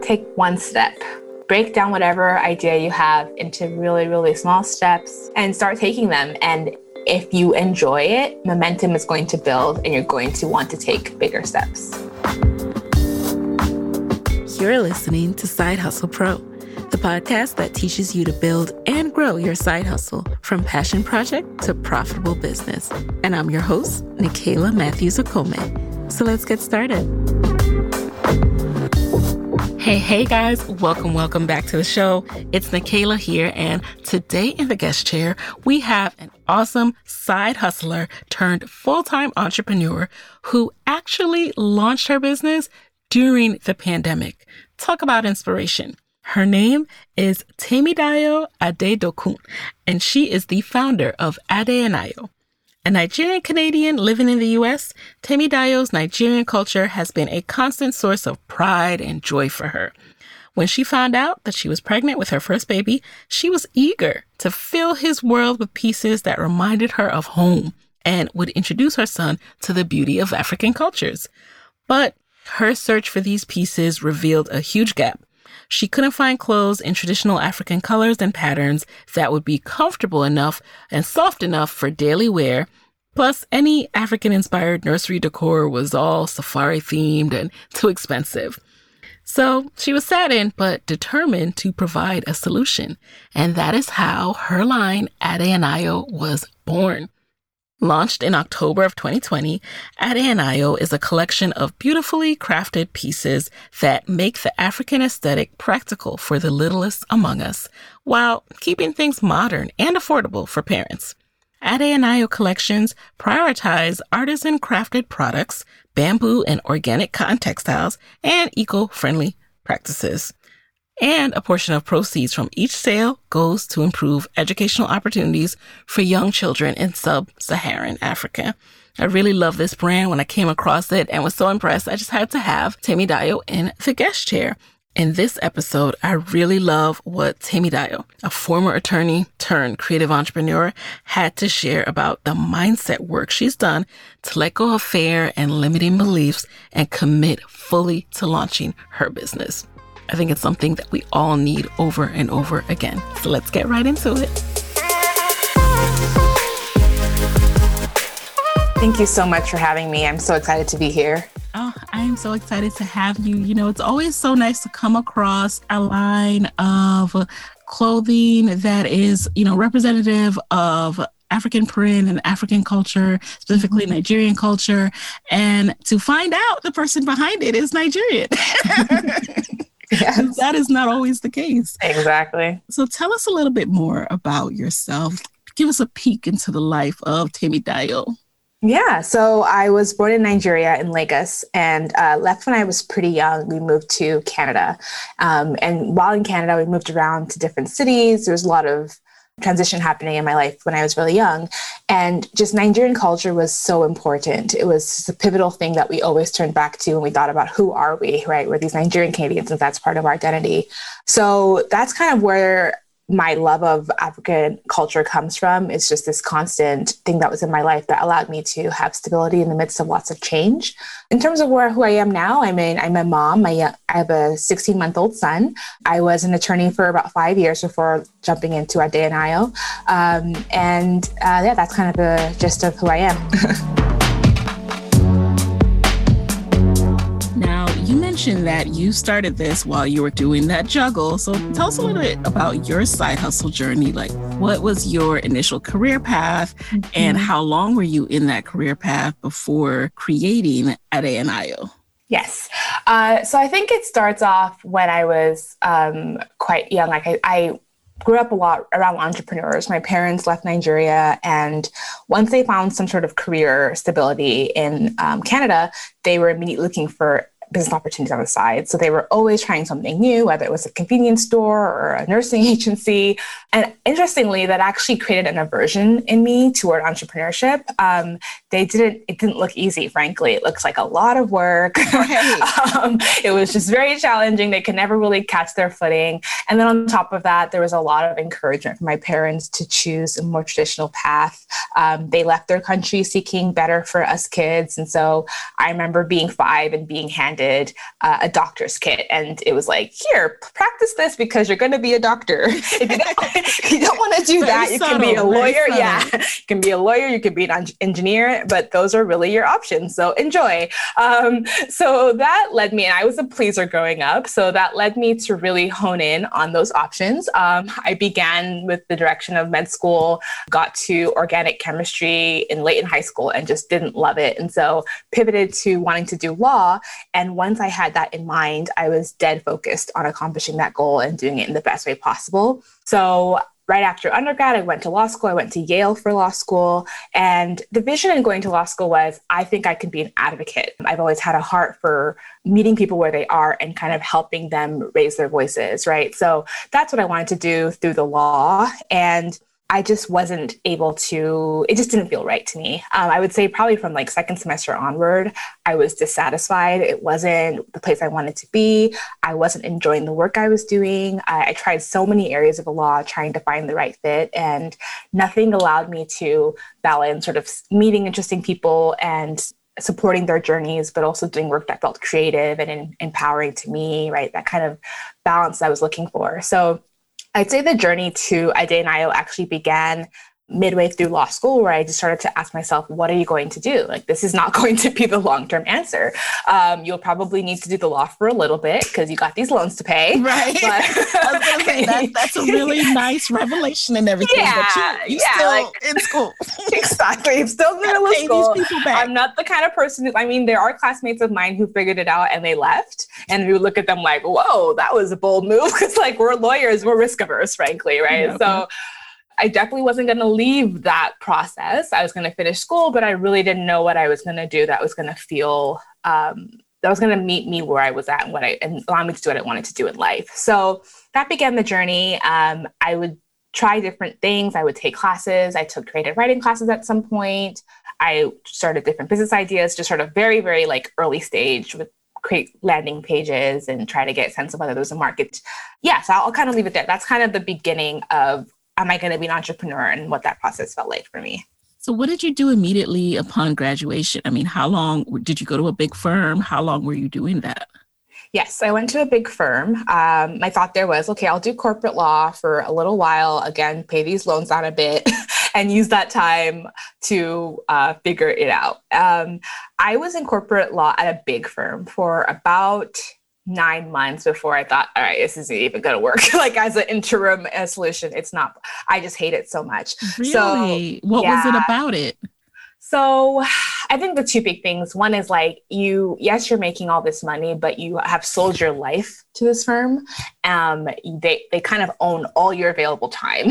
take one step. Break down whatever idea you have into really, really small steps and start taking them. And if you enjoy it, momentum is going to build and you're going to want to take bigger steps. You're listening to Side Hustle Pro, the podcast that teaches you to build and grow your side hustle from passion project to profitable business. And I'm your host, Nicaila Matthews Okome. So let's get started. Hey guys, welcome back to the show. It's Nicaila here, and today in the guest chair, we have an awesome side hustler turned full-time entrepreneur who actually launched her business during the pandemic. Talk about inspiration. Her name is Temidayo Adedokun, and she is the founder of Adeanayo. A Nigerian-Canadian living in the U.S., Temidayo's Nigerian culture has been a constant source of pride and joy for her. When she found out that she was pregnant with her first baby, she was eager to fill his world with pieces that reminded her of home and would introduce her son to the beauty of African cultures. But her search for these pieces revealed a huge gap. She couldn't find clothes in traditional African colors and patterns that would be comfortable enough and soft enough for daily wear. Plus, any African-inspired nursery decor was all safari-themed and too expensive. So she was saddened but determined to provide a solution. And that is how her line, Adeanayo, was born. Launched in October of 2020, Adeanayo is a collection of beautifully crafted pieces that make the African aesthetic practical for the littlest among us, while keeping things modern and affordable for parents. Adeanayo collections prioritize artisan crafted products, bamboo and organic cotton textiles, and eco-friendly practices. And a portion of proceeds from each sale goes to improve educational opportunities for young children in sub-Saharan Africa. I really love this brand. When I came across it and was so impressed, I just had to have Temidayo in the guest chair. In this episode, I really love what Temidayo, a former attorney turned creative entrepreneur, had to share about the mindset work she's done to let go of fear and limiting beliefs and commit fully to launching her business. I think it's something that we all need over and over again. So let's get right into it. Thank you so much for having me. I'm so excited to be here. Oh, I am so excited to have you. You know, it's always so nice to come across a line of clothing that is, you know, representative of African print and African culture, specifically Nigerian culture, and to find out the person behind it is Nigerian. Yes. That is not always the case. Exactly. So tell us a little bit more about yourself. Give us a peek into the life of Temidayo. Yeah, so I was born in Nigeria in Lagos and left when I was pretty young. We moved to Canada. And while in Canada, we moved around to different cities. There was a lot of transition happening in my life when I was really young. And just Nigerian culture was so important. It was a pivotal thing that we always turned back to when we thought about who are we, right? We're these Nigerian Canadians, and that's part of our identity. So that's kind of where my love of African culture comes from. It's just this constant thing that was in my life that allowed me to have stability in the midst of lots of change. In terms of who I am now, I'm a mom. I have a 16-month-old son. I was an attorney for about 5 years before jumping into Adeanayo. That's kind of the gist of who I am. You mentioned that you started this while you were doing that juggle. So tell us a little bit about your side hustle journey. Like, what was your initial career path and how long were you in that career path before creating Adeanayo? Yes. So I think it starts off when I was quite young. Like I grew up a lot around entrepreneurs. My parents left Nigeria, and once they found some sort of career stability in Canada, they were immediately looking for business opportunities on the side. So they were always trying something new, whether it was a convenience store or a nursing agency. And interestingly, that actually created an aversion in me toward entrepreneurship. It didn't look easy, frankly. It looks like a lot of work. Right. It was just very challenging. They could never really catch their footing. And then on top of that, there was a lot of encouragement from my parents to choose a more traditional path. They left their country seeking better for us kids. And so I remember being 5 and being handed handed a doctor's kit. And it was like, here, practice this because you're going to be a doctor. If you don't want to do that, you can be a lawyer. Yeah, you can be a lawyer, you can be an engineer, but those are really your options. So enjoy. So that led me, and I was a pleaser growing up. So that led me to really hone in on those options. I began with the direction of med school, got to organic chemistry late in high school and just didn't love it. And so pivoted to wanting to do law. And once I had that in mind, I was dead focused on accomplishing that goal and doing it in the best way possible. So right after undergrad, I went to law school. I went to Yale for law school. And the vision in going to law school was, I think I can be an advocate. I've always had a heart for meeting people where they are and kind of helping them raise their voices, right? So that's what I wanted to do through the law. And I just wasn't able to, it just didn't feel right to me. I would say probably from like second semester onward, I was dissatisfied. It wasn't the place I wanted to be. I wasn't enjoying the work I was doing. I tried so many areas of the law trying to find the right fit, and nothing allowed me to balance sort of meeting interesting people and supporting their journeys, but also doing work that felt creative and empowering to me, right? That kind of balance I was looking for. So I'd say the journey to Idaho actually began midway through law school, where I just started to ask myself, what are you going to do? Like, this is not going to be the long-term answer. You'll probably need to do the law for a little bit because you got these loans to pay. Right. But I was going to say, that's a really nice revelation and everything. Yeah, but you still in school. Exactly. I'm still in middle school. These people back. I'm not the kind of person there are classmates of mine who figured it out and they left. And we would look at them like, whoa, that was a bold move. Because like, we're lawyers, we're risk averse, frankly, right? Yeah, so I definitely wasn't going to leave that process. I was going to finish school, but I really didn't know what I was going to do that was going to feel, that was going to meet me where I was at and allow me to do what I wanted to do in life. So that began the journey. I would try different things. I would take classes. I took creative writing classes at some point. I started different business ideas, just sort of very, very like early stage with create landing pages and try to get a sense of whether there was a market. Yeah, so I'll kind of leave it there. That's kind of the beginning of, am I going to be an entrepreneur, and what that process felt like for me. So what did you do immediately upon graduation? I mean, how long did you go to a big firm? How long were you doing that? Yes, I went to a big firm. My thought there was, okay, I'll do corporate law for a little while, again, pay these loans down a bit and use that time to figure it out. I was in corporate law at a big firm for about 9 months before I thought, all right, this isn't even going to work. Like as an interim solution, it's not, I just hate it so much. Really? So, what was it about it? So I think the two big things, one is like yes, you're making all this money, but you have sold your life to this firm. They kind of own all your available time.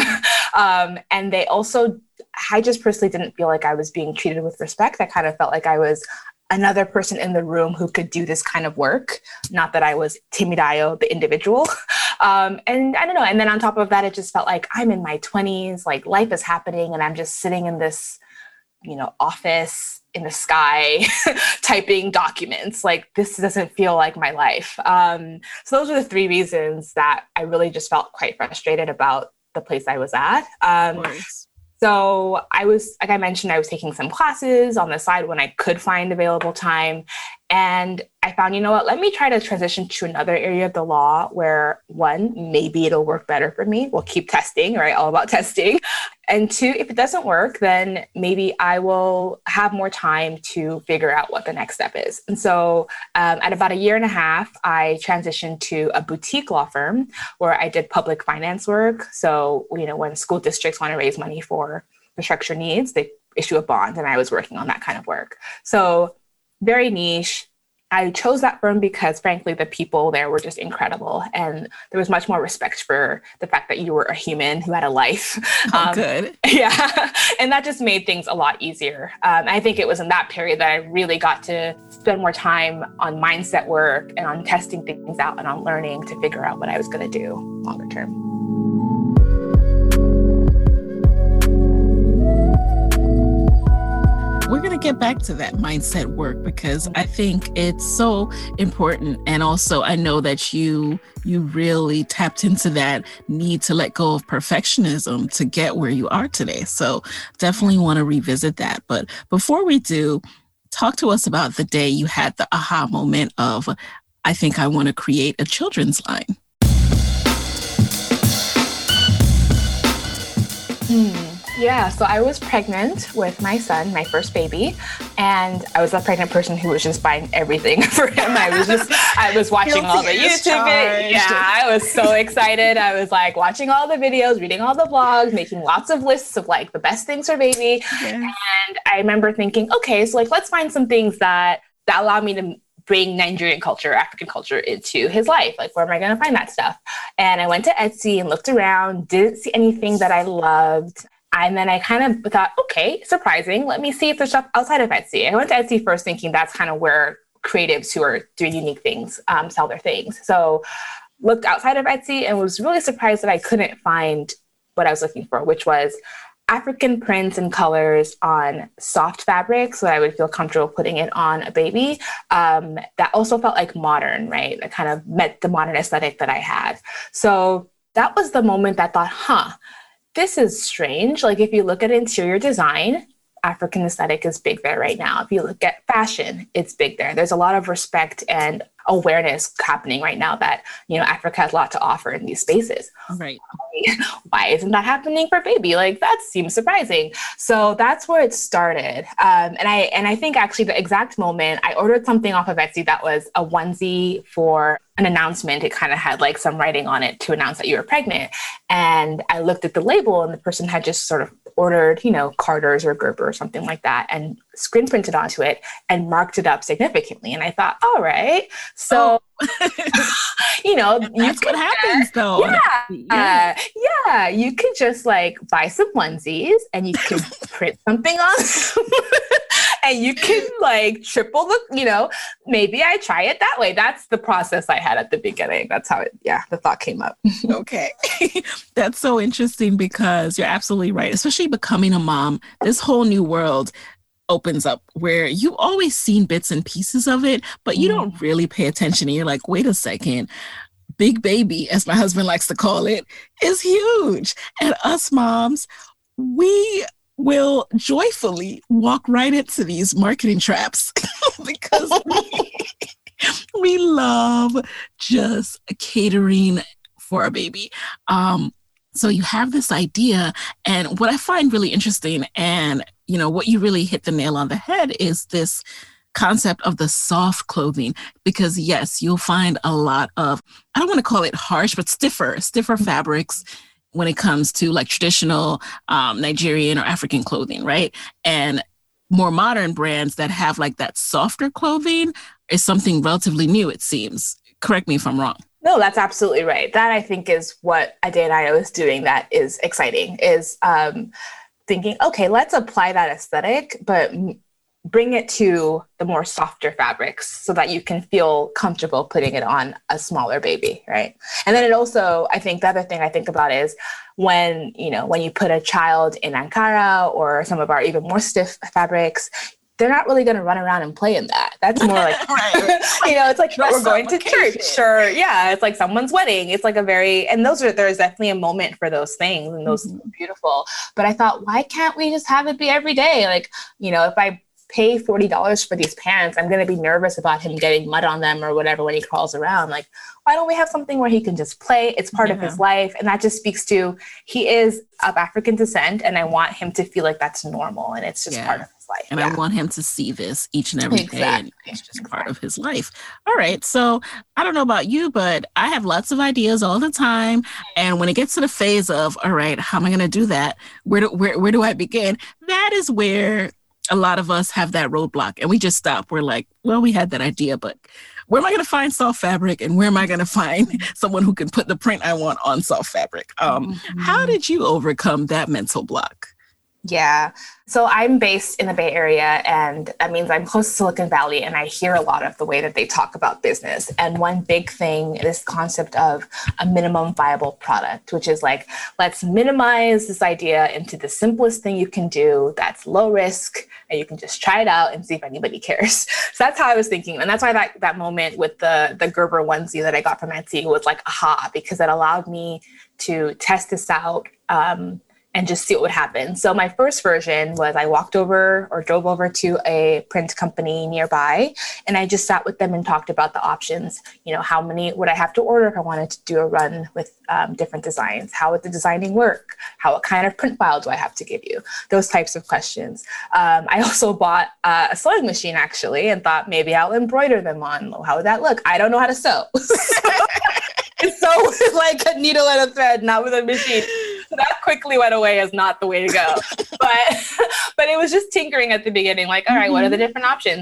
And they also, I just personally didn't feel like I was being treated with respect. I kind of felt like I was another person in the room who could do this kind of work. Not that I was Timidayo, the individual. And I don't know. And then on top of that, it just felt like I'm in my 20s, like life is happening and I'm just sitting in this, office in the sky, typing documents. Like this doesn't feel like my life. So those are the three reasons that I really just felt quite frustrated about the place I was at. So I was, like I mentioned, I was taking some classes on the side when I could find available time. And I found, let me try to transition to another area of the law where one, maybe it'll work better for me. We'll keep testing, right? All about testing. And two, if it doesn't work, then maybe I will have more time to figure out what the next step is. And so at about 1.5 years, I transitioned to a boutique law firm where I did public finance work. So, when school districts want to raise money for infrastructure needs, they issue a bond, and I was working on that kind of work. So very niche. I chose that firm because, frankly, the people there were just incredible. And there was much more respect for the fact that you were a human who had a life. Good. Yeah. And that just made things a lot easier. I think it was in that period that I really got to spend more time on mindset work and on testing things out and on learning to figure out what I was going to do longer term. We're going to get back to that mindset work because I think it's so important. And also, I know that you really tapped into that need to let go of perfectionism to get where you are today. So definitely want to revisit that. But before we do, talk to us about the day you had the aha moment of, I think I want to create a children's line. Yeah, so I was pregnant with my son, my first baby, and I was a pregnant person who was just buying everything for him. I was watching all the YouTube videos. Yeah, I was so excited. I was like watching all the videos, reading all the blogs, making lots of lists of like the best things for baby. Yes. And I remember thinking, okay, so like let's find some things that allow me to bring Nigerian culture, African culture into his life. Like, where am I going to find that stuff? And I went to Etsy and looked around, didn't see anything that I loved. And then I kind of thought, okay, surprising. Let me see if there's stuff outside of Etsy. I went to Etsy first thinking that's kind of where creatives who are doing unique things sell their things. So looked outside of Etsy and was really surprised that I couldn't find what I was looking for, which was African prints and colors on soft fabrics so that I would feel comfortable putting it on a baby. That also felt like modern, right? That kind of met the modern aesthetic that I had. So that was the moment that I thought, this is strange. Like, if you look at interior design, African aesthetic is big there right now. If you look at fashion, it's big there. There's a lot of respect and awareness happening right now that, Africa has a lot to offer in these spaces. Right. Why isn't that happening for baby? Like, that seems surprising. So that's where it started. And I think actually the exact moment I ordered something off of Etsy that was a onesie for an announcement. It kind of had like some writing on it to announce that you were pregnant. And I looked at the label and the person had just sort of ordered, Carter's or Gerber or something like that and screen printed onto it and marked it up significantly. And I thought, all right. So, that's what happens though. Yeah. You could just like buy some onesies and you could print something on them. And you can like triple the, maybe I try it that way. That's the process I had at the beginning. That's how the thought came up. Okay. That's so interesting because you're absolutely right. Especially becoming a mom, this whole new world opens up where you've always seen bits and pieces of it, but you don't really pay attention. And you're like, wait a second. Big baby, as my husband likes to call it, is huge. And us moms, we will joyfully walk right into these marketing traps because we love just catering for a baby. So you have this idea, and what I find really interesting, and what you really hit the nail on the head is this concept of the soft clothing, because yes, you'll find a lot of, I don't want to call it harsh, but stiffer fabrics when it comes to like traditional Nigerian or African clothing, right? And more modern brands that have like that softer clothing is something relatively new, it seems. Correct me if I'm wrong. No, that's absolutely right. That I think is what Adenayo is doing that is exciting, is thinking, okay, let's apply that aesthetic, but bring it to the more softer fabrics so that you can feel comfortable putting it on a smaller baby, right? And then it also, I think the other thing I think about is when you put a child in Ankara or some of our even more stiff fabrics, they're not really going to run around and play in that. That's more like, right. It's like we're going to church or it's like someone's wedding. It's like there's definitely a moment for those things and those are beautiful. But I thought, why can't we just have it be every day? Like, if I pay $40 for these pants, I'm going to be nervous about him getting mud on them or whatever when he crawls around. Like, why don't we have something where he can just play? It's part of his life. And that just speaks to, he is of African descent, and I want him to feel like that's normal and it's just part of his life. And I want him to see this each and every day. And it's just part of his life. All right. So I don't know about you, but I have lots of ideas all the time. And when it gets to the phase of, all right, how am I going to do that? Where do I begin? That is where a lot of us have that roadblock and we just stop. We're like, well, we had that idea, but where am I going to find soft fabric? And where am I going to find someone who can put the print I want on soft fabric? How did you overcome that mental block? Yeah. So I'm based in the Bay Area, and that means I'm close to Silicon Valley, and I hear a lot of the way that they talk about business. And one big thing is this concept of a minimum viable product, which is like, let's minimize this idea into the simplest thing you can do that's low risk, and you can just try it out and see if anybody cares. So that's how I was thinking. And that's why that moment with the Gerber onesie that I got from Etsy was like, aha, because it allowed me to test this out, and just see what would happen. So my first version was I walked over or drove over to a print company nearby, and I just sat with them and talked about the options. How many would I have to order if I wanted to do a run with different designs? How would the designing work? What kind of print file do I have to give you? Those types of questions. I also bought a sewing machine actually, and thought maybe I'll embroider them on. How would that look? I don't know how to sew. So with like a needle and a thread, not with a machine. So that quickly went away as not the way to go. But it was just tinkering at the beginning, like, all right, what are the different options?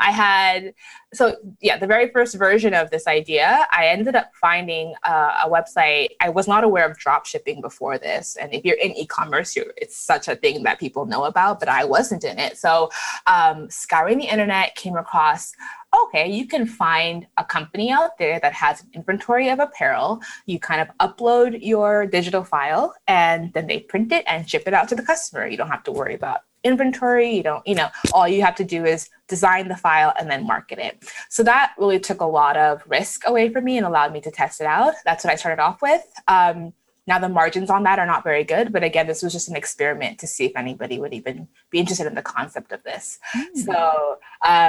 The very first version of this idea, I ended up finding a website. I was not aware of drop shipping before this. And if you're in e-commerce, it's such a thing that people know about, but I wasn't in it. So scouring the internet, came across, okay, you can find a company out there that has an inventory of apparel. You kind of upload your digital file and then they print it and ship it out to the customer. You don't have to worry about inventory. All you have to do is design the file and then market it. So that really took a lot of risk away from me and allowed me to test it out. That's what I started off with. Now the margins on that are not very good, but again, this was just an experiment to see if anybody would even be interested in the concept of this. So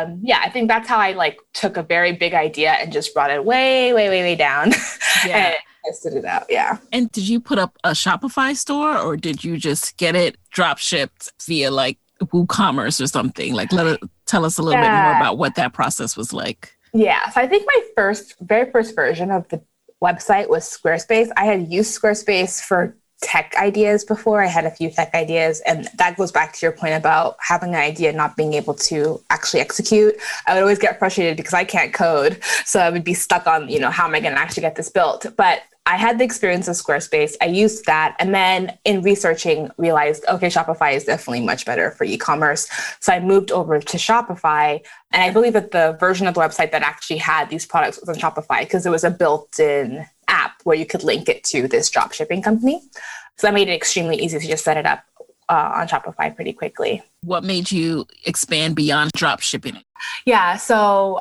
I think that's how I took a very big idea and just brought it way, way, way, way down and tested it out. Yeah. And did you put up a Shopify store, or did you just get it drop shipped via WooCommerce or something? Tell us a little bit more about what that process was like. Yeah. So I think my very first version of the website was Squarespace. I had used Squarespace for tech ideas before. I had a few tech ideas, and that goes back to your point about having an idea and not being able to actually execute. I would always get frustrated because I can't code. So I would be stuck on, how am I going to actually get this built? But I had the experience of Squarespace. I used that. And then in researching, realized, okay, Shopify is definitely much better for e-commerce. So I moved over to Shopify. And I believe that the version of the website that actually had these products was on Shopify because it was a built-in app where you could link it to this drop shipping company. So that made it extremely easy to just set it up on Shopify pretty quickly. What made you expand beyond drop shipping? Yeah, so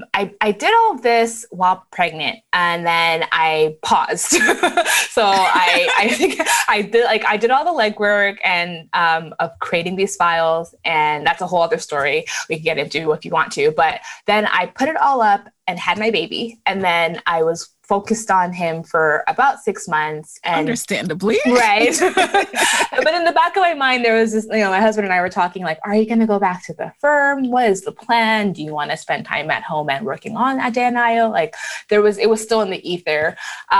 I did all of this while pregnant, and then I paused. So I think I did all the legwork and of creating these files, and that's a whole other story we can get into if you want to. But then I put it all up and had my baby, and then I was focused on him for about 6 months. And, understandably. Right. But in the back of my mind, there was this, my husband and I were talking are you going to go back to the firm? What is the plan? Do you want to spend time at home and working on Adyen.io? It was still in the ether.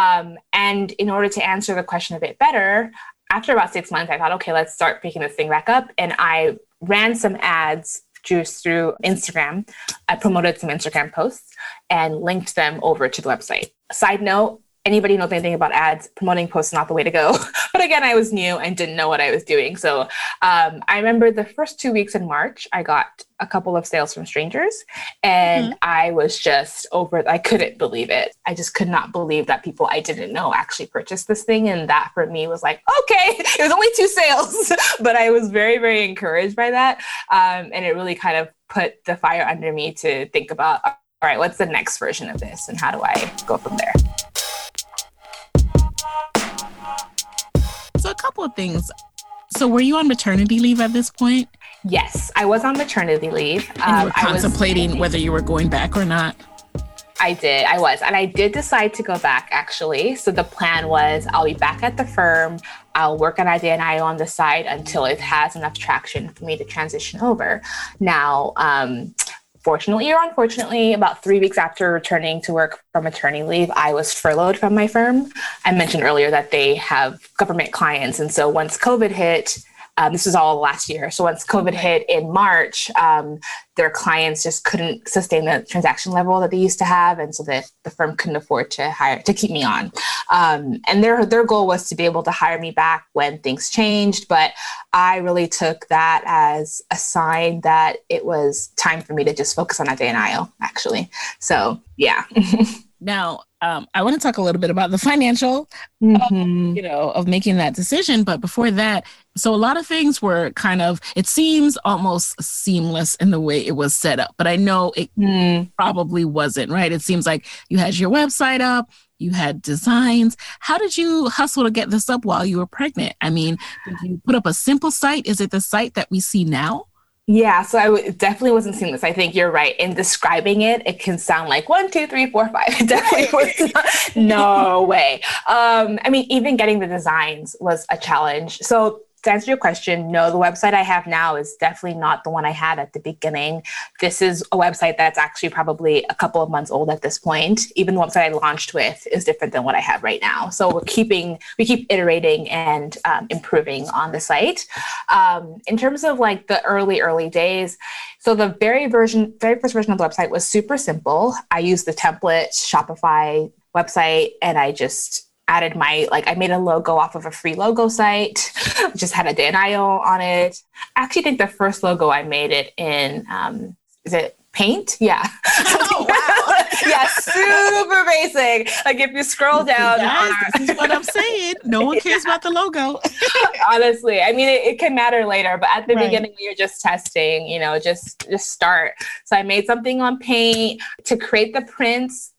And in order to answer the question a bit better, after about 6 months, I thought, okay, let's start picking this thing back up. And I ran some ads just through Instagram. I promoted some Instagram posts and linked them over to the website. Side note, anybody knows anything about ads, promoting posts is not the way to go. But again, I was new and didn't know what I was doing. So I remember the first 2 weeks in March, I got a couple of sales from strangers, and I was just I couldn't believe it. I just could not believe that people I didn't know actually purchased this thing. And that for me was okay, it was only 2 sales, but I was very, very encouraged by that. And it really kind of put the fire under me to think about, all right, what's the next version of this and how do I go from there? So a couple of things. So were you on maternity leave at this point? Yes, I was on maternity leave. And you were contemplating whether you were going back or not? I did. I was. And I did decide to go back, actually. So the plan was I'll be back at the firm. I'll work on Adyen.io on the side until it has enough traction for me to transition over. Now, fortunately or unfortunately, about 3 weeks after returning to work from maternity leave, I was furloughed from my firm. I mentioned earlier that they have government clients. And so once COVID hit, this was all last year. So once COVID hit in March, their clients just couldn't sustain the transaction level that they used to have. And so the firm couldn't afford to keep me on. And their goal was to be able to hire me back when things changed. But I really took that as a sign that it was time for me to just focus on Adyen.io, actually. So, yeah. Now, I want to talk a little bit about the financial, of making that decision. But before that, so a lot of things were it seems almost seamless in the way it was set up. But I know it probably wasn't, right? It seems like you had your website up, you had designs. How did you hustle to get this up while you were pregnant? I mean, did you put up a simple site? Is it the site that we see now? Yeah, so I definitely wasn't seeing this. I think you're right. In describing it, it can sound like 1, 2, 3, 4, 5. It definitely was not, no way. I mean, even getting the designs was a challenge. So to answer your question, no, the website I have now is definitely not the one I had at the beginning. This is a website that's actually probably a couple of months old at this point. Even the website I launched with is different than what I have right now. So we keep iterating and improving on the site. In terms of like the early days, so the very first version of the website was super simple. I used the template Shopify website, and I just added I made a logo off of a free logo site, just had a Daniel on it. I actually think the first logo I made it in, is it Paint? Yeah. Oh, wow. Yeah, super basic. Like if you scroll down. Guys, this is what I'm saying. No one cares about the logo. Honestly, I mean, it can matter later, but at the beginning, you're just testing, just start. So I made something on Paint. To create the prints,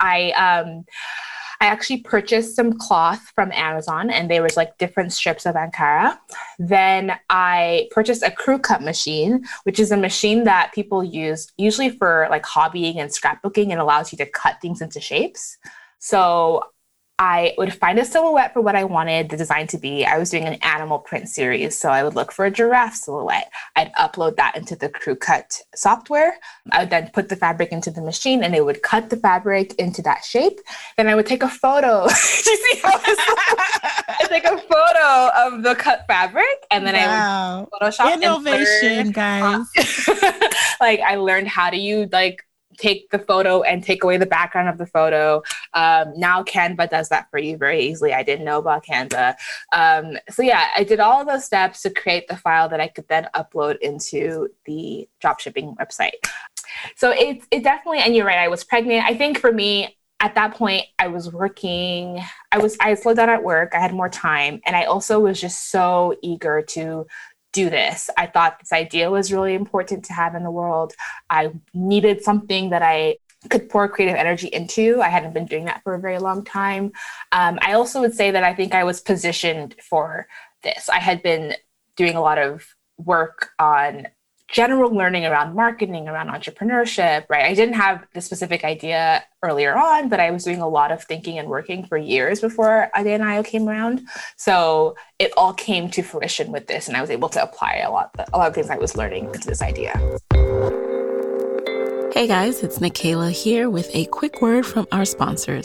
I actually purchased some cloth from Amazon, and there was like different strips of Ankara. Then I purchased a crew cut machine, which is a machine that people use usually for like hobbying and scrapbooking, and allows you to cut things into shapes. So I would find a silhouette for what I wanted the design to be. I was doing an animal print series, so I would look for a giraffe silhouette. I'd upload that into the crew cut software. I would then put the fabric into the machine, and it would cut the fabric into that shape. Then I would take a photo. Do you see how I take a photo of the cut fabric, and then I would Photoshop innovation, guys. Like I learned how to use take the photo and take away the background of the photo. Now Canva does that for you very easily. I didn't know about Canva. So yeah, I did all of those steps to create the file that I could then upload into the dropshipping website. So it definitely, and you're right, I was pregnant. I think for me, at that point, I was working. I slowed down at work. I had more time. And I also was just so eager to do this. I thought this idea was really important to have in the world. I needed something that I could pour creative energy into. I hadn't been doing that for a very long time. I also would say that I think I was positioned for this. I had been doing a lot of work on general learning around marketing, around entrepreneurship, right? I didn't have the specific idea earlier on, but I was doing a lot of thinking and working for years before Adeo came around. So it all came to fruition with this, and I was able to apply a lot of things I was learning to this idea. Hey guys, it's Nikayla here with a quick word from our sponsors.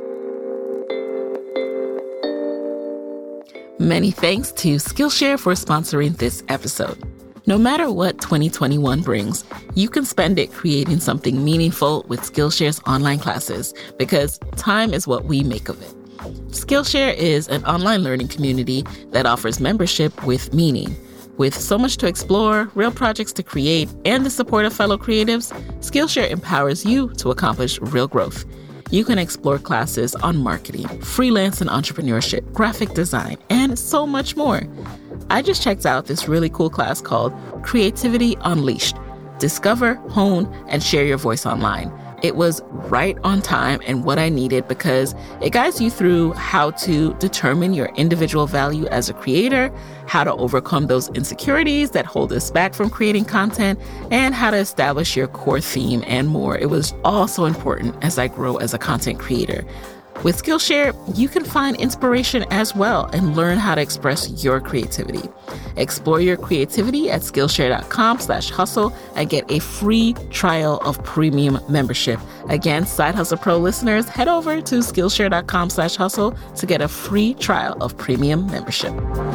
Many thanks to Skillshare for sponsoring this episode. No matter what 2021 brings, you can spend it creating something meaningful with Skillshare's online classes, because time is what we make of it. Skillshare is an online learning community that offers membership with meaning. With so much to explore, real projects to create, and the support of fellow creatives, Skillshare empowers you to accomplish real growth. You can explore classes on marketing, freelance and entrepreneurship, graphic design, and so much more. I just checked out this really cool class called Creativity Unleashed. Discover, hone, and share your voice online. It was right on time and what I needed, because it guides you through how to determine your individual value as a creator, how to overcome those insecurities that hold us back from creating content, and how to establish your core theme and more. It was all so important as I grow as a content creator. With Skillshare, you can find inspiration as well and learn how to express your creativity. Explore your creativity at Skillshare.com/hustle and get a free trial of premium membership. Again, Side Hustle Pro listeners, head over to Skillshare.com/hustle to get a free trial of premium membership.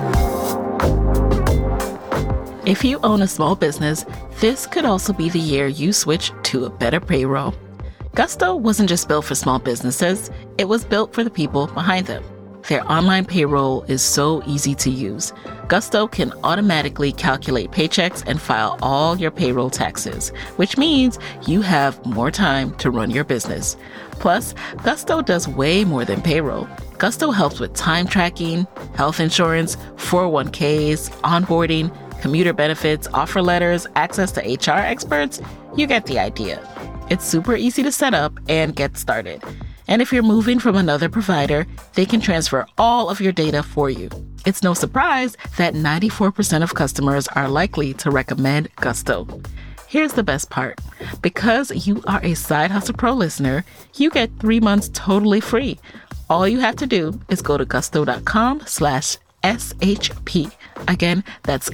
If you own a small business, this could also be the year you switch to a better payroll. Gusto wasn't just built for small businesses, it was built for the people behind them. Their online payroll is so easy to use. Gusto can automatically calculate paychecks and file all your payroll taxes, which means you have more time to run your business. Plus, Gusto does way more than payroll. Gusto helps with time tracking, health insurance, 401ks, onboarding, commuter benefits, offer letters, access to HR experts. You get the idea. It's super easy to set up and get started. And if you're moving from another provider, they can transfer all of your data for you. It's no surprise that 94% of customers are likely to recommend Gusto. Here's the best part. Because you are a Side Hustle Pro listener, you get 3 months totally free. All you have to do is go to gusto.com/SHP. Again, that's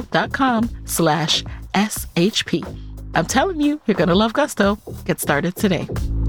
gusto.com/SHP. I'm telling you, you're going to love Gusto. Get started today.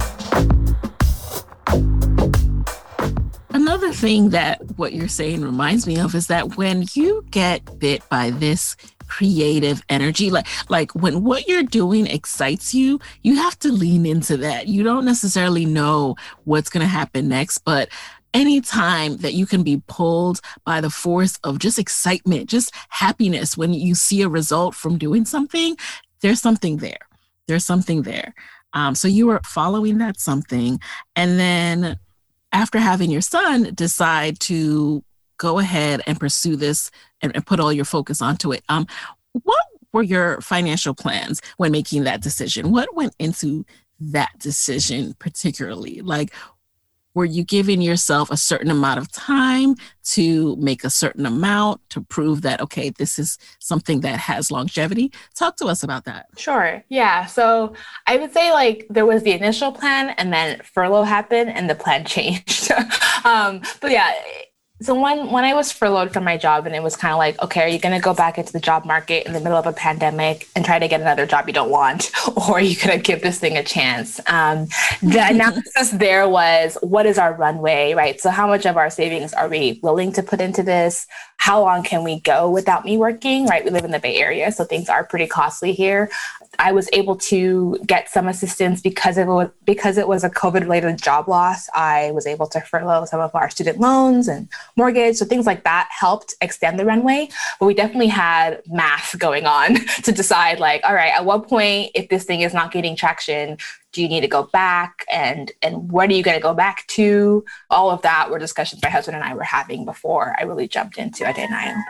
Another thing that what you're saying reminds me of is that when you get bit by this creative energy, like when what you're doing excites you, you have to lean into that. You don't necessarily know what's going to happen next, but anytime that you can be pulled by the force of just excitement, just happiness when you see a result from doing something, there's something there. There's something there. So you were following that something, and then after having your son, decide to go ahead and pursue this and put all your focus onto it. What were your financial plans when making that decision? What went into that decision particularly? Like, were you giving yourself a certain amount of time to make a certain amount to prove that, okay, this is something that has longevity? Talk to us about that. Sure. Yeah. So I would say like there was the initial plan and then furlough happened and the plan changed. But yeah. So when I was furloughed from my job and it was kind of like, okay, are you going to go back into the job market in the middle of a pandemic and try to get another job you don't want? Or are you going to give this thing a chance? The analysis there was, what is our runway, right? So how much of our savings are we willing to put into this? How long can we go without me working, right? We live in the Bay Area, so things are pretty costly here. I was able to get some assistance because it was a COVID-related job loss. I was able to furlough some of our student loans and mortgage. So things like that helped extend the runway. But we definitely had math going on to decide like, all right, at what point, if this thing is not getting traction, do you need to go back? And what are you going to go back to? All of that were discussions my husband and I were having before I really jumped into A Day in IO.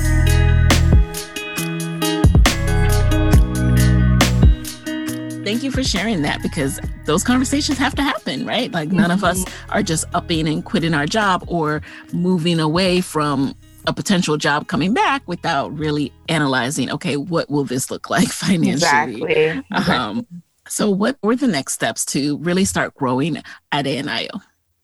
Thank you for sharing that, because those conversations have to happen, right? Like none of us are just upping and quitting our job or moving away from a potential job coming back without really analyzing, okay, what will this look like financially? Exactly. So what were the next steps to really start growing at A&IO?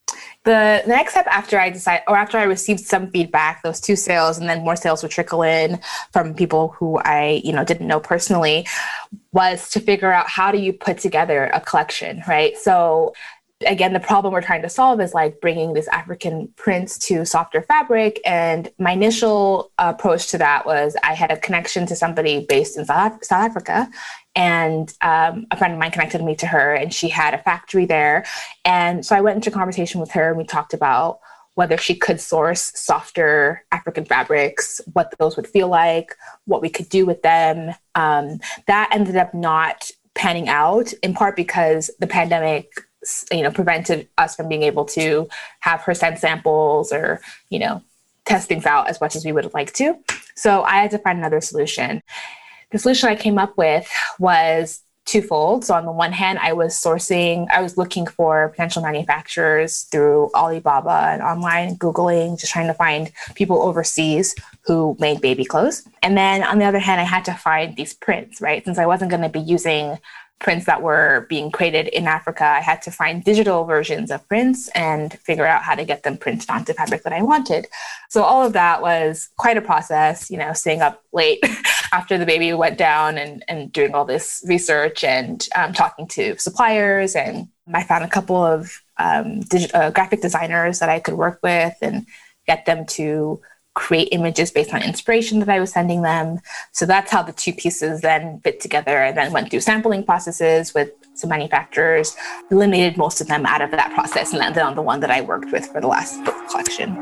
The next step after I received some feedback, those 2 sales, and then more sales would trickle in from people who I, didn't know personally, was to figure out how do you put together a collection, right? So again, the problem we're trying to solve is like bringing these African prints to softer fabric. And my initial approach to that was I had a connection to somebody based in South Africa. And a friend of mine connected me to her, and she had a factory there. And so I went into conversation with her, and we talked about whether she could source softer African fabrics, what those would feel like, what we could do with them. That ended up not panning out, in part because the pandemic prevented us from being able to have her send samples or, test things out as much as we would have liked to. So I had to find another solution. The solution I came up with was twofold. So on the one hand, I was looking for potential manufacturers through Alibaba and online, Googling, just trying to find people overseas who made baby clothes. And then on the other hand, I had to find these prints, right? Since I wasn't going to be using prints that were being created in Africa, I had to find digital versions of prints and figure out how to get them printed onto fabric that I wanted. So all of that was quite a process, staying up late after the baby went down and doing all this research and talking to suppliers. And I found a couple of graphic designers that I could work with and get them to create images based on inspiration that I was sending them. So that's how the 2 pieces then fit together, and then went through sampling processes with some manufacturers, eliminated most of them out of that process, and landed on the one that I worked with for the last book collection.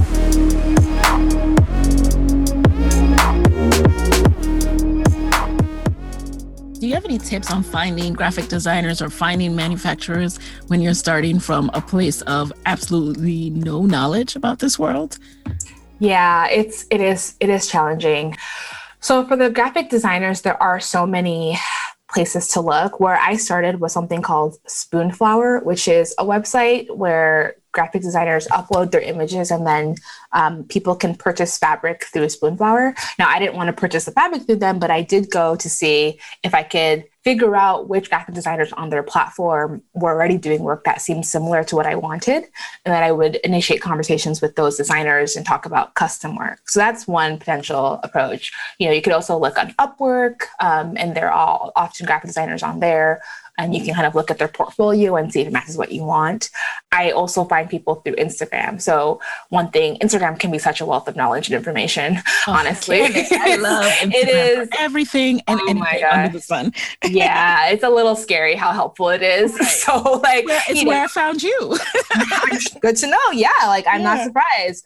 Do you have any tips on finding graphic designers or finding manufacturers when you're starting from a place of absolutely no knowledge about this world? Yeah, it is challenging. So for the graphic designers, there are so many places to look. Where I started was something called Spoonflower, which is a website where graphic designers upload their images and then people can purchase fabric through Spoonflower. Now, I didn't want to purchase the fabric through them, but I did go to see if I could figure out which graphic designers on their platform were already doing work that seemed similar to what I wanted. And then I would initiate conversations with those designers and talk about custom work. So that's one potential approach. You could also look on Upwork, and they're all often graphic designers on there. And you can kind of look at their portfolio and see if it matches what you want. I also find people through Instagram. So one thing, Instagram can be such a wealth of knowledge and information, honestly. I love Instagram. It is for everything and anything under the sun. Yeah, it's a little scary how helpful it is. Right. So it's where I found you. Good to know. Yeah, I'm not surprised.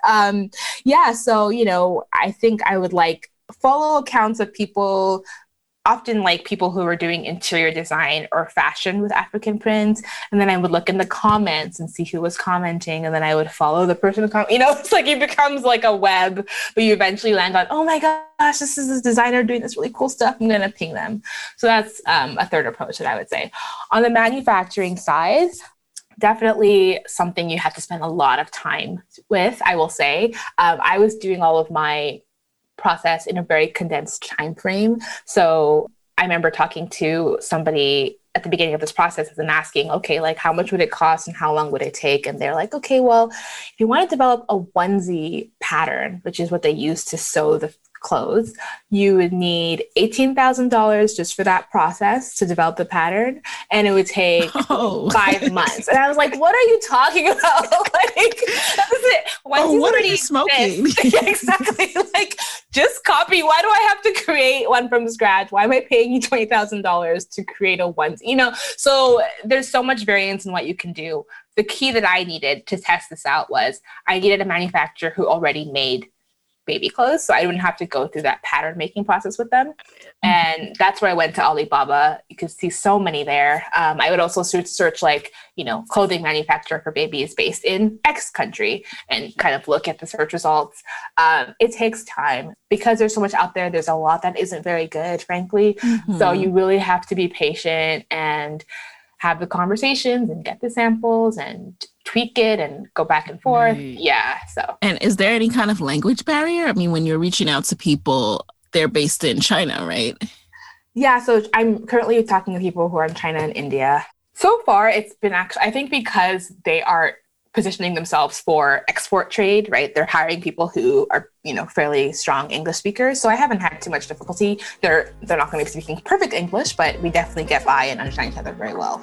So, I think I would follow accounts of people, often people who are doing interior design or fashion with African prints. And then I would look in the comments and see who was commenting. And then I would follow the person who it's it becomes a web, but you eventually land on, oh my gosh, this is this designer doing this really cool stuff. I'm going to ping them. So that's a third approach that I would say. On the manufacturing side, definitely something you have to spend a lot of time with, I will say. I was doing all of my process in a very condensed time frame. So I remember talking to somebody at the beginning of this process and asking, okay, how much would it cost and how long would it take? And they're like, okay, well, if you want to develop a onesie pattern, which is what they use to sew the clothes, you would need $18,000 just for that process to develop the pattern. And it would take 5 months. And I was like, what are you talking about? That's it. What are you smoking? Yeah, exactly. Just copy. Why do I have to create one from scratch? Why am I paying you $20,000 to create a onesie? So there's so much variance in what you can do. The key that I needed to test this out was I needed a manufacturer who already made baby clothes, so I wouldn't have to go through that pattern making process with them. And that's where I went to Alibaba. You could see so many there. I would also search clothing manufacturer for babies based in X country and kind of look at the search results. It takes time because there's so much out there. There's a lot that isn't very good, frankly. Mm-hmm. So you really have to be patient and have the conversations and get the samples and tweak it and go back and forth. Right. Yeah. So. And is there any kind of language barrier? I mean, when you're reaching out to people, they're based in China, right? Yeah. So I'm currently talking to people who are in China and India. So far, it's been actually, I think because they are positioning themselves for export trade, right? They're hiring people who are, fairly strong English speakers. So I haven't had too much difficulty. They're not going to be speaking perfect English, but we definitely get by and understand each other very well.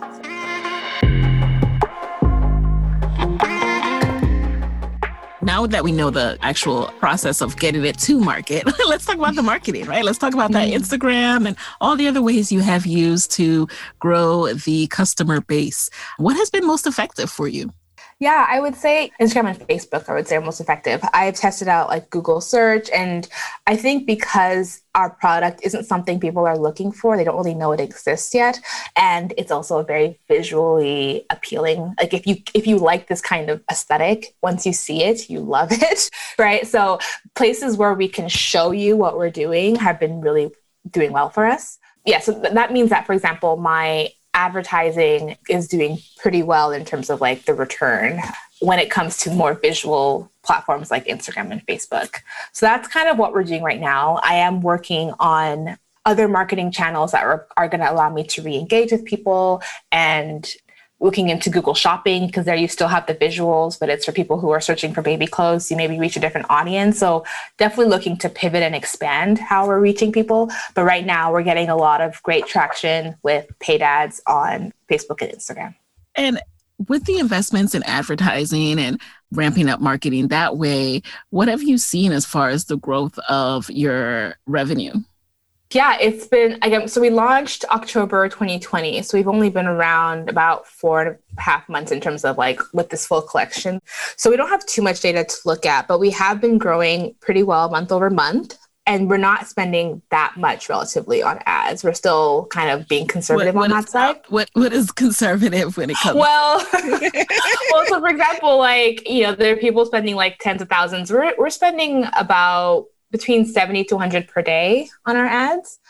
Now that we know the actual process of getting it to market, let's talk about the marketing, right? Let's talk about that Instagram and all the other ways you have used to grow the customer base. What has been most effective for you? Yeah, I would say Instagram and Facebook, I would say are most effective. I've tested out Google search, and I think because our product isn't something people are looking for, they don't really know it exists yet. And it's also very visually appealing. If you like this kind of aesthetic, once you see it, you love it, right? So places where we can show you what we're doing have been really doing well for us. Yeah, so that means that, for example, my advertising is doing pretty well in terms of the return when it comes to more visual platforms like Instagram and Facebook. So that's kind of what we're doing right now. I am working on other marketing channels that are going to allow me to re-engage with people and looking into Google Shopping, because there you still have the visuals, but it's for people who are searching for baby clothes. You maybe reach a different audience. So definitely looking to pivot and expand how we're reaching people. But right now we're getting a lot of great traction with paid ads on Facebook and Instagram. And with the investments in advertising and ramping up marketing that way, what have you seen as far as the growth of your revenue? Yeah, it's been, again, so we launched October 2020. So we've only been around about 4.5 months in terms of with this full collection. So we don't have too much data to look at, but we have been growing pretty well month over month. And we're not spending that much relatively on ads. We're still kind of being conservative on that side. What is conservative when it comes? Well, so for example, there are people spending tens of thousands. We're spending about between 70 to 100 per day on our ads.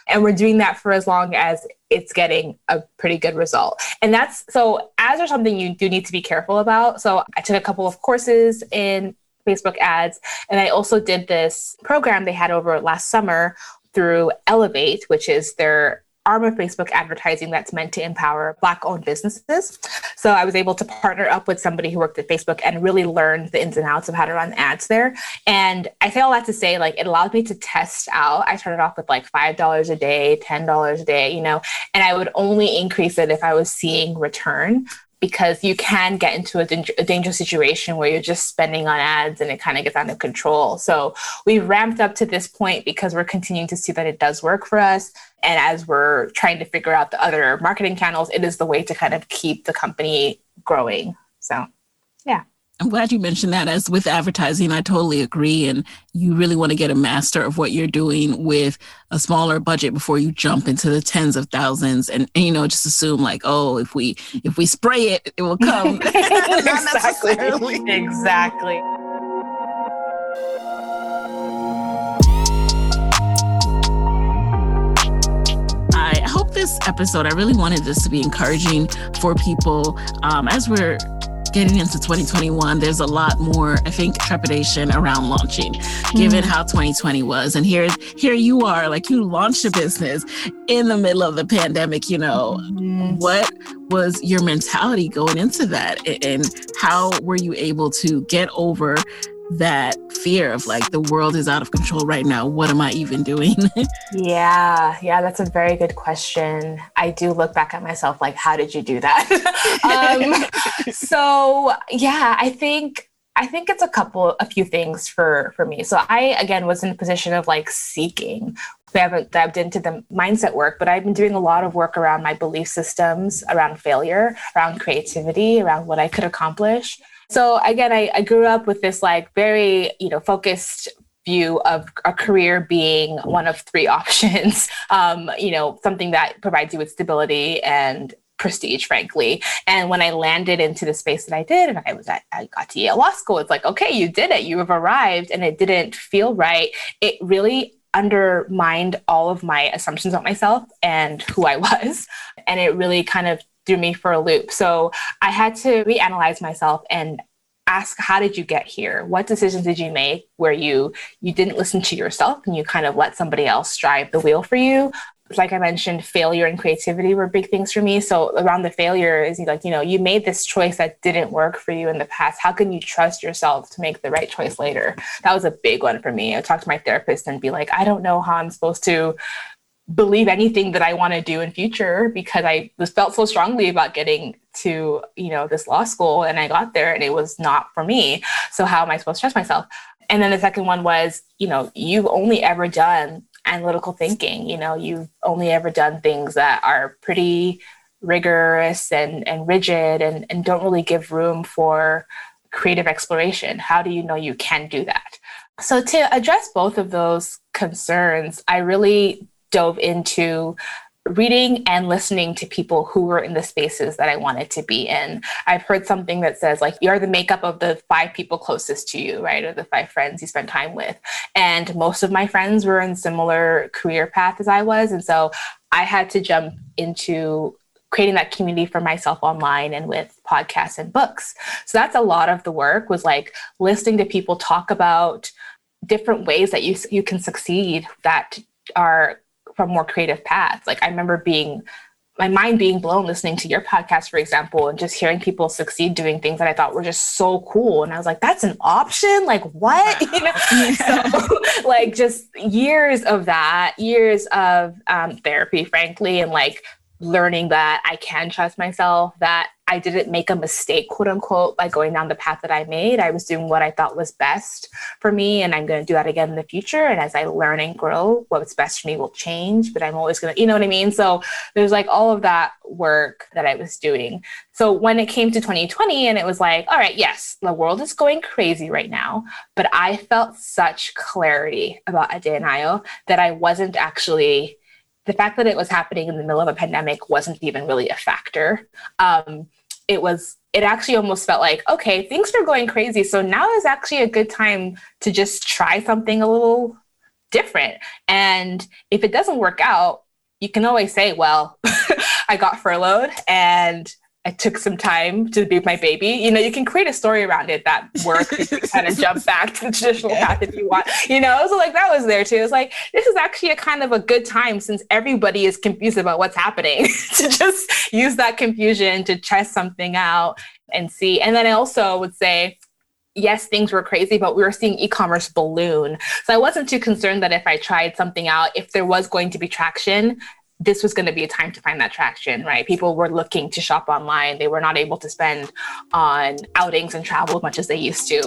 And we're doing that for as long as it's getting a pretty good result. And so ads are something you do need to be careful about. So I took a couple of courses in Facebook ads, and I also did this program they had over last summer through Elevate, which is their arm of Facebook advertising that's meant to empower Black-owned businesses. So I was able to partner up with somebody who worked at Facebook and really learn the ins and outs of how to run ads there. And I say all that to say, like, it allowed me to test out. I started off with like $5 a day, $10 a day, and I would only increase it if I was seeing return, because you can get into a dangerous situation where you're just spending on ads and it kind of gets out of control. So we ramped up to this point because we're continuing to see that it does work for us. And as we're trying to figure out the other marketing channels, it is the way to kind of keep the company growing. So, yeah. I'm glad you mentioned that. As with advertising, I totally agree. And you really want to get a master of what you're doing with a smaller budget before you jump into the tens of thousands and just assume like, oh, if we spray it, it will come. Exactly. Exactly. I hope this episode, I really wanted this to be encouraging for people as we're getting into 2021, there's a lot more, I think, trepidation around launching, given how 2020 was. And here you are, like, you launched a business in the middle of the pandemic, What was your mentality going into that? And how were you able to get over that fear of like, the world is out of control right now? What am I even doing? Yeah, that's a very good question. I do look back at myself like, how did you do that? So yeah, I think it's a few things for me. So I, again, was in a position of like seeking. I haven't dived into the mindset work, but I've been doing a lot of work around my belief systems, around failure, around creativity, around what I could accomplish. So again, I grew up with this like very, focused view of a career being one of three options, something that provides you with stability and prestige, frankly. And when I landed into the space that I did, and I got to Yale Law School, it's like, okay, you did it, you have arrived, and it didn't feel right. It really undermined all of my assumptions about myself and who I was. And it really kind of threw me for a loop. So I had to reanalyze myself and ask, how did you get here? What decisions did you make where you didn't listen to yourself and you kind of let somebody else drive the wheel for you? Like I mentioned, failure and creativity were big things for me. So around the failure is like, you made this choice that didn't work for you in the past. How can you trust yourself to make the right choice later? That was a big one for me. I would talk to my therapist and be like, I don't know how I'm supposed to believe anything that I want to do in future, because I felt so strongly about getting to, this law school, and I got there and it was not for me. So how am I supposed to trust myself? And then the second one was, you've only ever done analytical thinking. You've only ever done things that are pretty rigorous and rigid and don't really give room for creative exploration. How do you know you can do that? So to address both of those concerns, I really dove into reading and listening to people who were in the spaces that I wanted to be in. I've heard something that says like, you're the makeup of the 5 people closest to you, right? Or the 5 friends you spend time with. And most of my friends were in similar career path as I was. And so I had to jump into creating that community for myself online and with podcasts and books. So that's a lot of the work, was like listening to people talk about different ways that you can succeed that are from more creative paths. Like I remember my mind being blown listening to your podcast, for example, and just hearing people succeed doing things that I thought were just so cool. And I was like, that's an option? Like what? So like just years of therapy, frankly, and like learning that I can trust myself, that I didn't make a mistake, quote unquote, by going down the path that I made. I was doing what I thought was best for me, and I'm going to do that again in the future. And as I learn and grow, what's best for me will change, but I'm always going to, you know what I mean? So there's like all of that work that I was doing. So when it came to 2020 and it was like, all right, yes, the world is going crazy right now, but I felt such clarity about Adenayo that I wasn't actually, the fact that it was happening in the middle of a pandemic wasn't even really a factor. It actually almost felt like, okay, things are going crazy. So now is actually a good time to just try something a little different. And if it doesn't work out, you can always say, well, I got furloughed and I took some time to be my baby. You can create a story around it that works. You can kind of jump back to the traditional path if you want, So like that was there too. It's like, this is actually a kind of a good time since everybody is confused about what's happening to just use that confusion to test something out and see. And then I also would say, yes, things were crazy, but we were seeing e-commerce balloon. So I wasn't too concerned that if I tried something out, if there was going to be traction, this was going to be a time to find that traction, right? People were looking to shop online. They were not able to spend on outings and travel as much as they used to.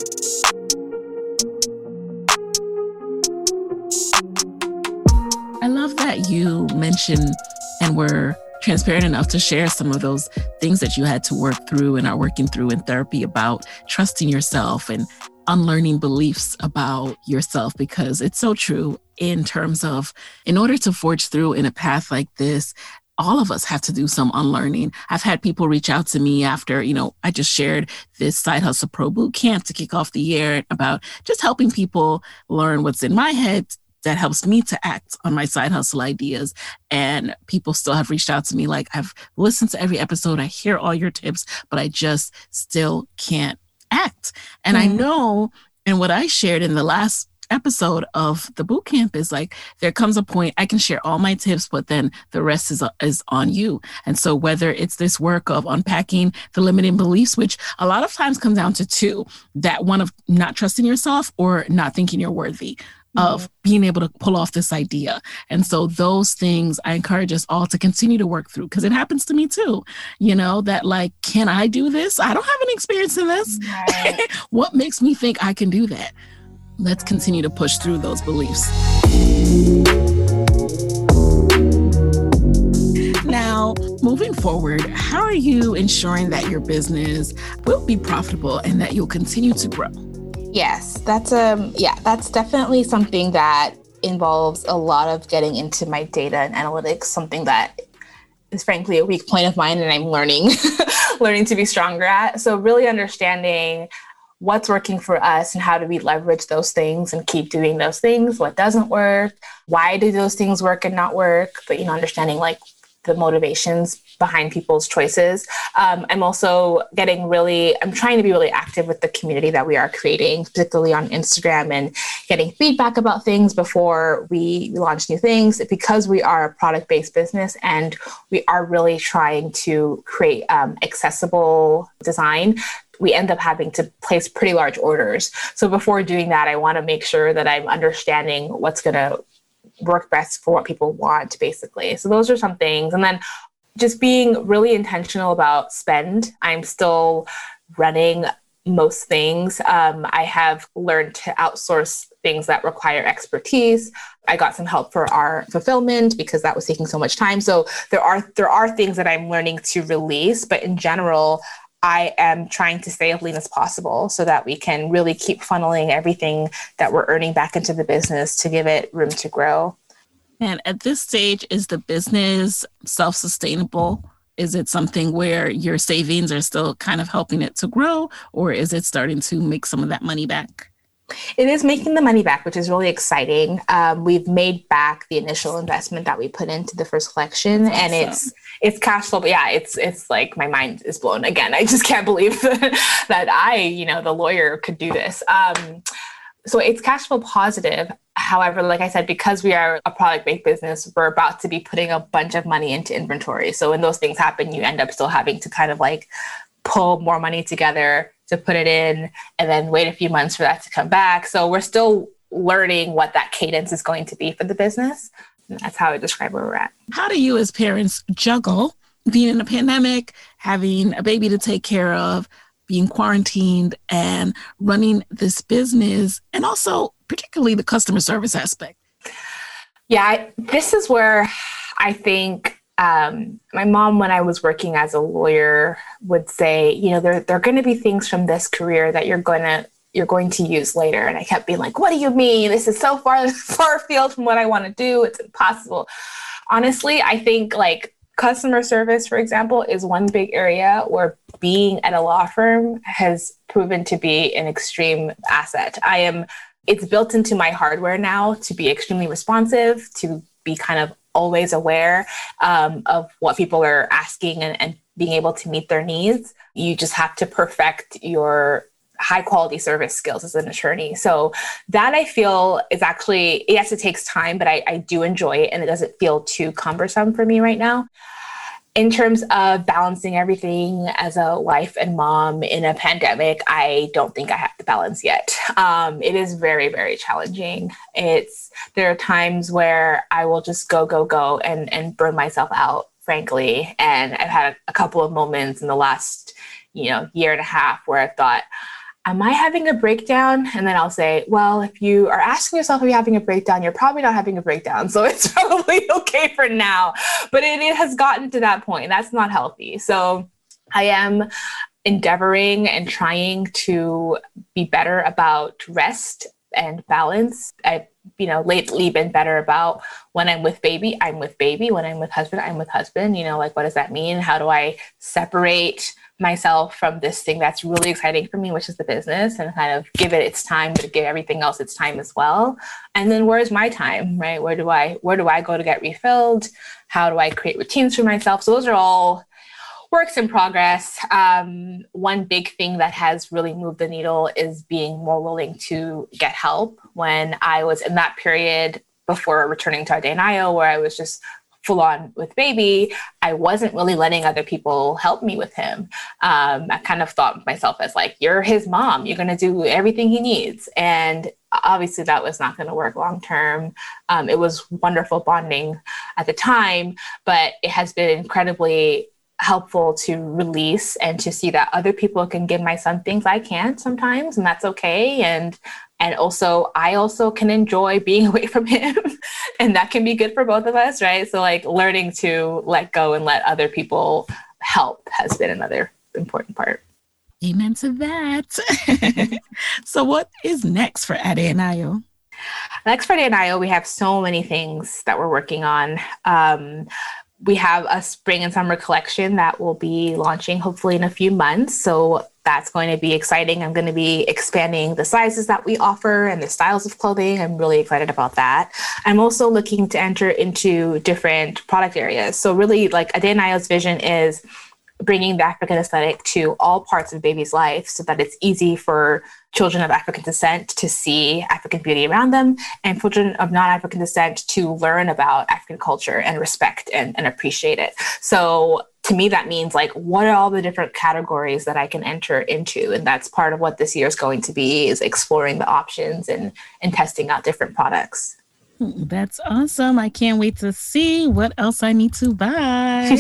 I love that you mentioned and were transparent enough to share some of those things that you had to work through and are working through in therapy about trusting yourself and unlearning beliefs about yourself, because it's so true in terms of, in order to forge through in a path like this, all of us have to do some unlearning. I've had people reach out to me after, I just shared this Side Hustle Pro Boot Camp to kick off the year about just helping people learn what's in my head that helps me to act on my side hustle ideas. And people still have reached out to me like, I've listened to every episode, I hear all your tips, but I just still can't act. And I know, and what I shared in the last episode of the boot camp is like, there comes a point I can share all my tips, but then the rest is on you. And so whether it's this work of unpacking the limiting beliefs, which a lot of times comes down to two, that one of not trusting yourself or not thinking you're worthy of being able to pull off this idea. And so those things I encourage us all to continue to work through, because it happens to me too, that like, can I do this? I don't have any experience in this. Right. What makes me think I can do that? Let's continue to push through those beliefs. Now, moving forward, how are you ensuring that your business will be profitable and that you'll continue to grow? Yes, that's definitely something that involves a lot of getting into my data and analytics, something that is frankly a weak point of mine and I'm learning to be stronger at. So really understanding what's working for us and how do we leverage those things and keep doing those things, what doesn't work, why do those things work and not work, but understanding like the motivations behind people's choices. I'm trying to be really active with the community that we are creating, particularly on Instagram, and getting feedback about things before we launch new things, because we are a product-based business and we are really trying to create accessible design. We end up having to place pretty large orders. So before doing that, I want to make sure that I'm understanding what's going to work best for what people want, basically. So those are some things. And then just being really intentional about spend. I'm still running most things. I have learned to outsource things that require expertise. I got some help for our fulfillment because that was taking so much time. So there are things that I'm learning to release, but in general, I am trying to stay as lean as possible so that we can really keep funneling everything that we're earning back into the business to give it room to grow. And at this stage, is the business self-sustainable? Is it something where your savings are still kind of helping it to grow, or is it starting to make some of that money back? It is making the money back, which is really exciting. We've made back the initial investment that we put into the first collection, and it's cash flow. But yeah, it's like my mind is blown again. I just can't believe that the lawyer could do this. So it's cash flow positive. However, like I said, because we are a product-based business, we're about to be putting a bunch of money into inventory. So when those things happen, you end up still having to kind of like pull more money together to put it in and then wait a few months for that to come back. So we're still learning what that cadence is going to be for the business. And that's how I describe where we're at. How do you as parents juggle being in a pandemic, having a baby to take care of, being quarantined, and running this business, and also particularly the customer service aspect? Yeah, this is where I think my mom, when I was working as a lawyer, would say, there are going to be things from this career that you're going to use later. And I kept being like, what do you mean? This is so far afield from what I want to do. It's impossible. Honestly, I think like customer service, for example, is one big area where being at a law firm has proven to be an extreme asset. I am it's built into my hardware now to be extremely responsive, to be kind of always aware of what people are asking and being able to meet their needs. You just have to perfect your high quality service skills as an attorney. So that I feel is actually, yes, it takes time, but I do enjoy it and it doesn't feel too cumbersome for me right now. In terms of balancing everything as a wife and mom in a pandemic, I don't think I have the balance yet. It is very, very challenging. There are times where I will just go and burn myself out, frankly. And I've had a couple of moments in the last, year and a half where I thought, am I having a breakdown? And then I'll say, well, if you are asking yourself if you're having a breakdown, you're probably not having a breakdown. So it's probably okay for now. But it has gotten to that point. That's not healthy. So I am endeavoring and trying to be better about rest and balance. I've lately been better about when I'm with baby, I'm with baby. When I'm with husband, I'm with husband. What does that mean? How do I separate myself from this thing that's really exciting for me, which is the business, and kind of give it its time, but give everything else its time as well. And then where's my time, right? Where do I go to get refilled? How do I create routines for myself? So those are all works in progress. One big thing that has really moved the needle is being more willing to get help. When I was in that period before returning to Adenayo, where I was just full on with baby, I wasn't really letting other people help me with him. I kind of thought of myself as like, you're his mom, you're going to do everything he needs. And obviously that was not going to work long term. It was wonderful bonding at the time, but it has been incredibly helpful to release and to see that other people can give my son things I can't sometimes, and that's okay. And also, I also can enjoy being away from him, and that can be good for both of us, right? So like learning to let go and let other people help has been another important part. Amen to that. So what is next for Adenayo? Next for Adenayo, we have so many things that we're working on. We have a spring and summer collection that will be launching hopefully in a few months. So that's going to be exciting. I'm going to be expanding the sizes that we offer and the styles of clothing. I'm really excited about that. I'm also looking to enter into different product areas. So really, like Adenayo's vision is bringing the African aesthetic to all parts of baby's life so that it's easy for children of African descent to see African beauty around them, and children of non-African descent to learn about African culture and respect and appreciate it. So to me, that means like, what are all the different categories that I can enter into? And that's part of what this year is going to be, is exploring the options and testing out different products. That's awesome. I can't wait to see what else I need to buy.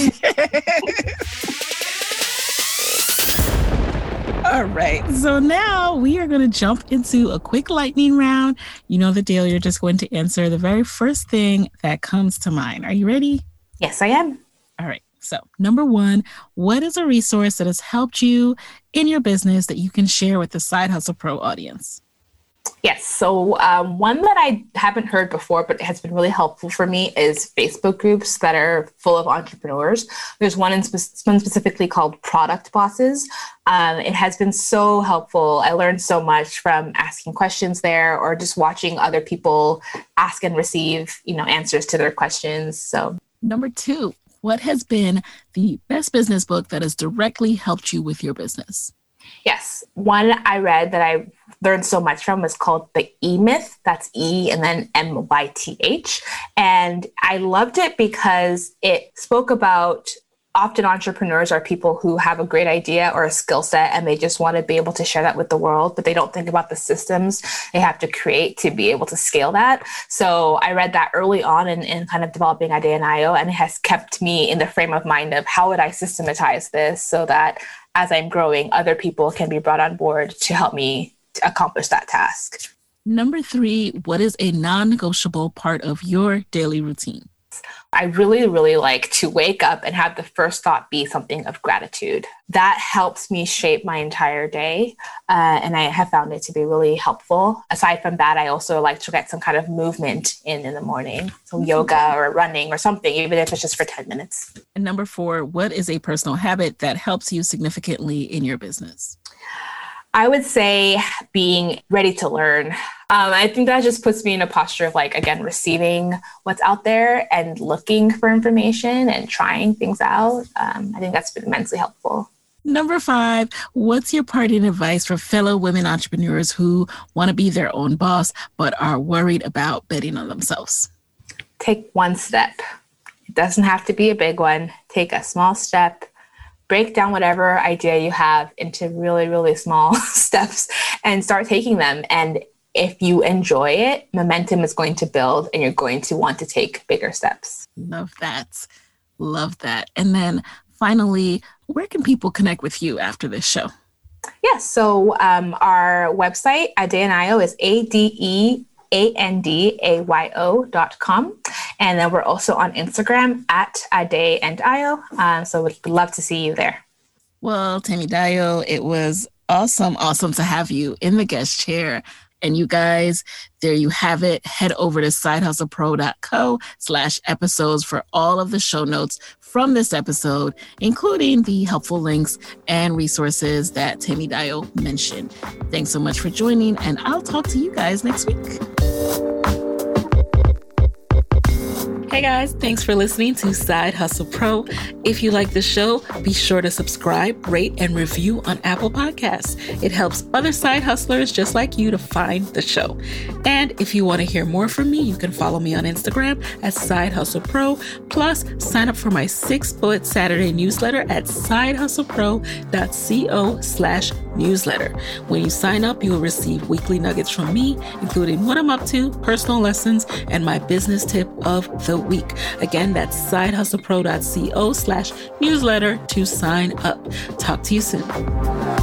All right. So now we are going to jump into a quick lightning round. You know the deal. You're just going to answer the very first thing that comes to mind. Are you ready? Yes, I am. All right. So number one, what is a resource that has helped you in your business that you can share with the Side Hustle Pro audience? Yes. So one that I haven't heard before, but has been really helpful for me is Facebook groups that are full of entrepreneurs. There's one specifically called Product Bosses. It has been so helpful. I learned so much from asking questions there, or just watching other people ask and receive, answers to their questions. So number two, what has been the best business book that has directly helped you with your business? Yes. One I read that I learned so much from was called The E-Myth. That's E and then MYTH. And I loved it because it spoke about, often entrepreneurs are people who have a great idea or a skill set and they just want to be able to share that with the world, but they don't think about the systems they have to create to be able to scale that. So I read that early on in kind of developing Adenayo, and it has kept me in the frame of mind of how would I systematize this so that as I'm growing, other people can be brought on board to help me to accomplish that task. Number three, what is a non-negotiable part of your daily routine? I really, really like to wake up and have the first thought be something of gratitude. That helps me shape my entire day. And I have found it to be really helpful. Aside from that, I also like to get some kind of movement in the morning. So yoga or running or something, even if it's just for 10 minutes. And number four, what is a personal habit that helps you significantly in your business? I would say being ready to learn. I think that just puts me in a posture of like, again, receiving what's out there and looking for information and trying things out. I think that's been immensely helpful. Number 5, what's your parting advice for fellow women entrepreneurs who want to be their own boss, but are worried about betting on themselves? Take one step. It doesn't have to be a big one. Take a small step. Break down whatever idea you have into really, really small steps and start taking them. And if you enjoy it, momentum is going to build and you're going to want to take bigger steps. Love that. Love that. And then finally, where can people connect with you after this show? Yeah, so our website, Adeandayo, is ADEANDAYO.com. And then we're also on Instagram at Adeandayo. So we'd love to see you there. Well, Temidayo, it was awesome to have you in the guest chair. And you guys, there you have it. Head over to sidehustlepro.co/episodes for all of the show notes from this episode, including the helpful links and resources that Temidayo mentioned. Thanks so much for joining, and I'll talk to you guys next week. Hey guys, thanks for listening to Side Hustle Pro. If you like the show, be sure to subscribe, rate, and review on Apple Podcasts. It helps other side hustlers just like you to find the show. And if you want to hear more from me, you can follow me on Instagram at Side Hustle Pro. Plus, sign up for my 6-bullet Saturday newsletter at sidehustlepro.co/newsletter. When you sign up, you will receive weekly nuggets from me, including what I'm up to, personal lessons, and my business tip of the week. Again, that's sidehustlepro.co/newsletter to sign up. Talk to you soon.